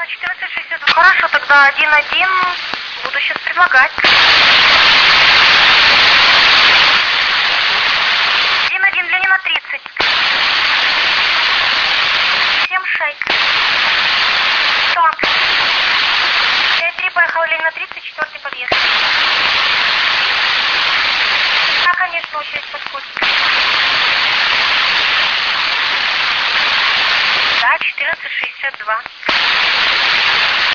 на 14.62. Хорошо, тогда 1-1. Буду сейчас предлагать. 1-1, Ленина 30. 7-6. 40. 5-3, поехала Ленина 30, 4-й подъезд. Да, конечно, очередь подходит. Да, 14.62.